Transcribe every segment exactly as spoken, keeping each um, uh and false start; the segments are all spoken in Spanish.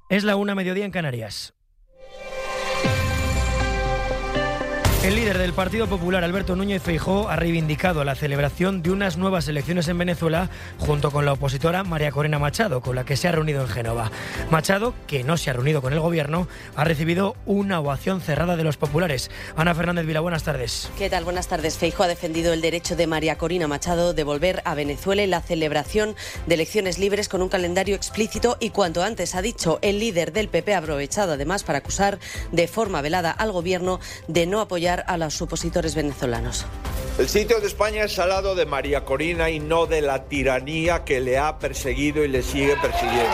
Es la una, mediodía en Canarias. El líder del Partido Popular, Alberto Núñez Feijóo, ha reivindicado la celebración de unas nuevas elecciones en Venezuela junto con la opositora María Corina Machado, con la que se ha reunido en Génova. Machado, que no se ha reunido con el gobierno, ha recibido una ovación cerrada de los populares. Ana Fernández Vila, buenas tardes. ¿Qué tal? Buenas tardes. Feijóo ha defendido el derecho de María Corina Machado de volver a Venezuela y la celebración de elecciones libres con un calendario explícito y cuanto antes, ha dicho. El líder del P P ha aprovechado además para acusar de forma velada al gobierno de no apoyar a los opositores venezolanos. El sitio de España es al lado de María Corina y no de la tiranía que le ha perseguido y le sigue persiguiendo.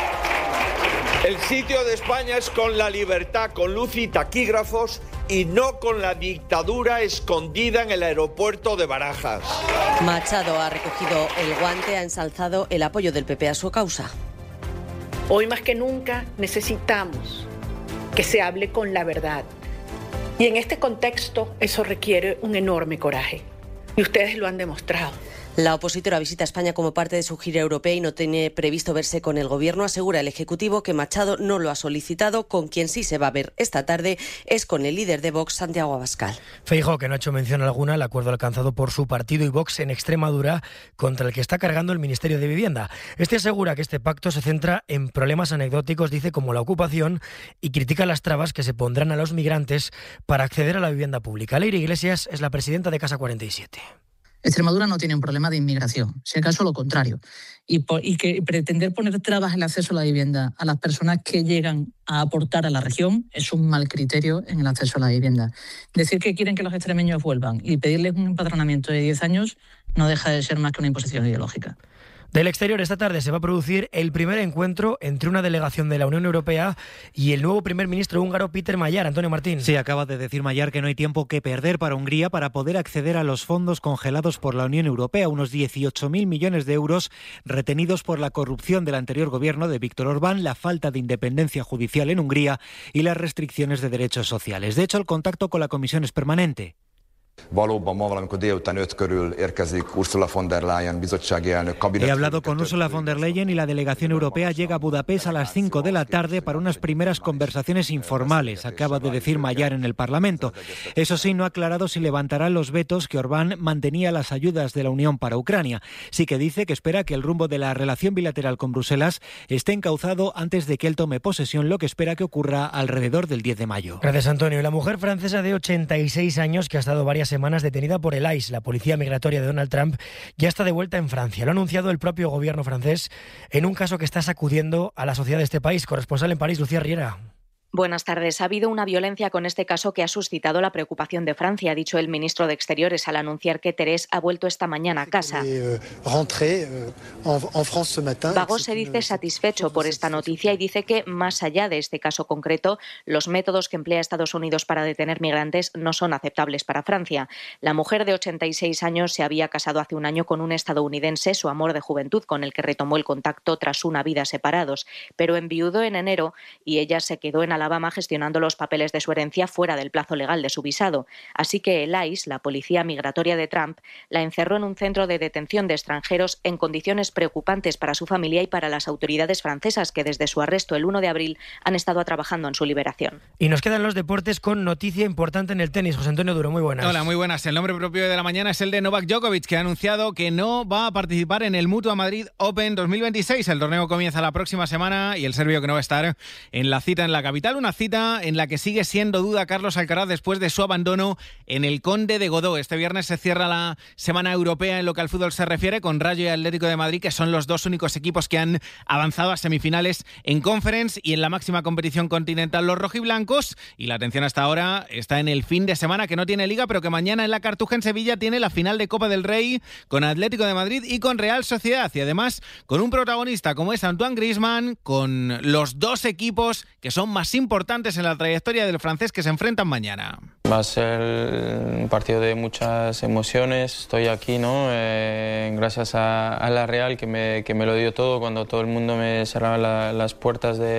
El sitio de España es con la libertad, con luz y taquígrafos y no con la dictadura escondida en el aeropuerto de Barajas. Machado ha recogido el guante, ha ensalzado el apoyo del P P a su causa. Hoy más que nunca necesitamos que se hable con la verdad. Y en este contexto eso requiere un enorme coraje. Y ustedes lo han demostrado. La opositora visita España como parte de su gira europea y no tiene previsto verse con el gobierno. Asegura el Ejecutivo que Machado no lo ha solicitado. Con quien sí se va a ver esta tarde es con el líder de Vox, Santiago Abascal. Feijóo, que no ha hecho mención alguna al acuerdo alcanzado por su partido y Vox en Extremadura contra el que está cargando el Ministerio de Vivienda. Este asegura que este pacto se centra en problemas anecdóticos, dice, como la ocupación, y critica las trabas que se pondrán a los migrantes para acceder a la vivienda pública. Leire Iglesias es la presidenta de Casa cuarenta y siete. Extremadura no tiene un problema de inmigración, si acaso lo contrario. Y, por, y que pretender poner trabas en el acceso a la vivienda a las personas que llegan a aportar a la región es un mal criterio en el acceso a la vivienda. Decir que quieren que los extremeños vuelvan y pedirles un empadronamiento de diez años no deja de ser más que una imposición ideológica. Del exterior, esta tarde se va a producir el primer encuentro entre una delegación de la Unión Europea y el nuevo primer ministro húngaro, Péter Magyar. Antonio Martín. Sí, acaba de decir Magyar que no hay tiempo que perder para Hungría para poder acceder a los fondos congelados por la Unión Europea, unos dieciocho mil millones de euros retenidos por la corrupción del anterior gobierno de Víctor Orbán, la falta de independencia judicial en Hungría y las restricciones de derechos sociales. De hecho, el contacto con la Comisión es permanente. He hablado con Ursula von der Leyen y la delegación europea llega a Budapest a las cinco de la tarde para unas primeras conversaciones informales, acaba de decir Magyar en el Parlamento. Eso sí, no ha aclarado si levantará los vetos que Orbán mantenía a las ayudas de la Unión para Ucrania. Sí que dice que espera que el rumbo de la relación bilateral con Bruselas esté encauzado antes de que él tome posesión, lo que espera que ocurra alrededor del diez de mayo. Gracias, Antonio. La mujer francesa de ochenta y seis años que ha estado varias semanas detenida por el I C E, la policía migratoria de Donald Trump, ya está de vuelta en Francia. Lo ha anunciado el propio gobierno francés en un caso que está sacudiendo a la sociedad de este país. Corresponsal en París, Lucía Riera. Buenas tardes. Ha habido una violencia con este caso que ha suscitado la preocupación de Francia, ha dicho el ministro de Exteriores al anunciar que Thérèse ha vuelto esta mañana a casa. Bagó se dice satisfecho por esta noticia y dice que, más allá de este caso concreto, los métodos que emplea Estados Unidos para detener migrantes no son aceptables para Francia. La mujer de ochenta y seis años se había casado hace un año con un estadounidense, su amor de juventud, con el que retomó el contacto tras una vida separados, pero enviudó en enero y ella se quedó en Alabama gestionando los papeles de su herencia fuera del plazo legal de su visado. Así que el I C E, la policía migratoria de Trump, la encerró en un centro de detención de extranjeros en condiciones preocupantes para su familia y para las autoridades francesas, que desde su arresto el uno de abril han estado trabajando en su liberación. Y nos quedan los deportes con noticia importante en el tenis. José Antonio Duro, muy buenas. Hola, muy buenas. El nombre propio de la mañana es el de Novak Djokovic, que ha anunciado que no va a participar en el Mutua Madrid Open dos mil veintiséis. El torneo comienza la próxima semana y el serbio que no va a estar en la cita en la capital. Una cita en la que sigue siendo duda Carlos Alcaraz después de su abandono en el Conde de Godó. Este viernes se cierra la semana europea en lo que al fútbol se refiere, con Rayo y Atlético de Madrid, que son los dos únicos equipos que han avanzado a semifinales en Conference y en la máxima competición continental, los rojiblancos. Y la atención hasta ahora está en el fin de semana, que no tiene liga, pero que mañana en la Cartuja en Sevilla tiene la final de Copa del Rey con Atlético de Madrid y con Real Sociedad. Y además con un protagonista como es Antoine Griezmann, con los dos equipos que son más importantes en la trayectoria del francés que se enfrentan mañana. Va a ser un partido de muchas emociones. Estoy aquí, ¿no? Eh, gracias a, a la Real, que me, que me lo dio todo cuando todo el mundo me cerraba la, las puertas de,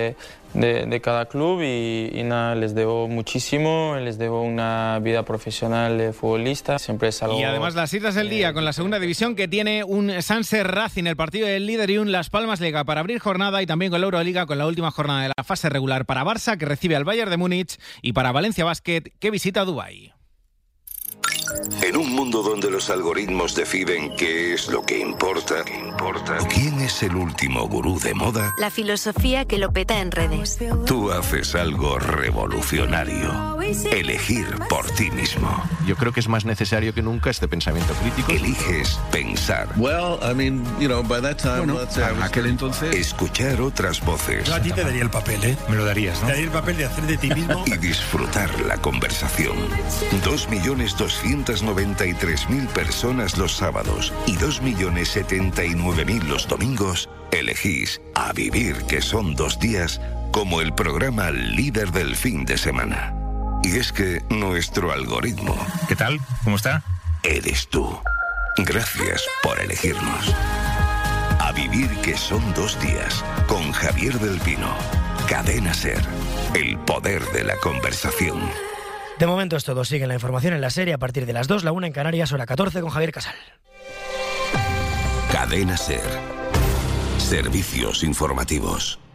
de, de cada club y, y nada, les debo muchísimo, les debo una vida profesional de futbolista, siempre es algo... Y además las citas del día con la segunda división, que tiene un Sanse Racing, el partido del líder, y un Las Palmas Liga para abrir jornada, y también con la Euroliga, con la última jornada de la fase regular para Barça, que recibe al Bayern de Múnich, y para Valencia Basket, que visita Dubái. En un mundo donde los algoritmos deciden qué es lo que importa, ¿qué importa? ¿Quién es el último gurú de moda? La filosofía que lo peta en redes. Tú haces algo revolucionario. Elegir por ti mismo. Yo creo que es más necesario que nunca este pensamiento crítico. Eliges pensar. Well, I mean, you know, by that time, bueno, a aquel entonces... Escuchar otras voces. Yo a ti te daría el papel, ¿eh? Me lo darías, ¿no? Te daría el papel de hacer de ti mismo. Y disfrutar la conversación. Dos millones doscientos noventa y tres mil personas los sábados y dos millones setenta y nueve mil los domingos elegís A Vivir, que son dos días, como el programa líder del fin de semana. Y es que nuestro algoritmo... ¿Qué tal? ¿Cómo está? Eres tú. Gracias por elegirnos. A Vivir, que son dos días, con Javier del Pino. Cadena SER. El poder de la conversación. De momento es todo. Sigue la información en la serie a partir de las dos, la una en Canarias, hora catorce, con Javier Casal. Cadena SER. Servicios informativos.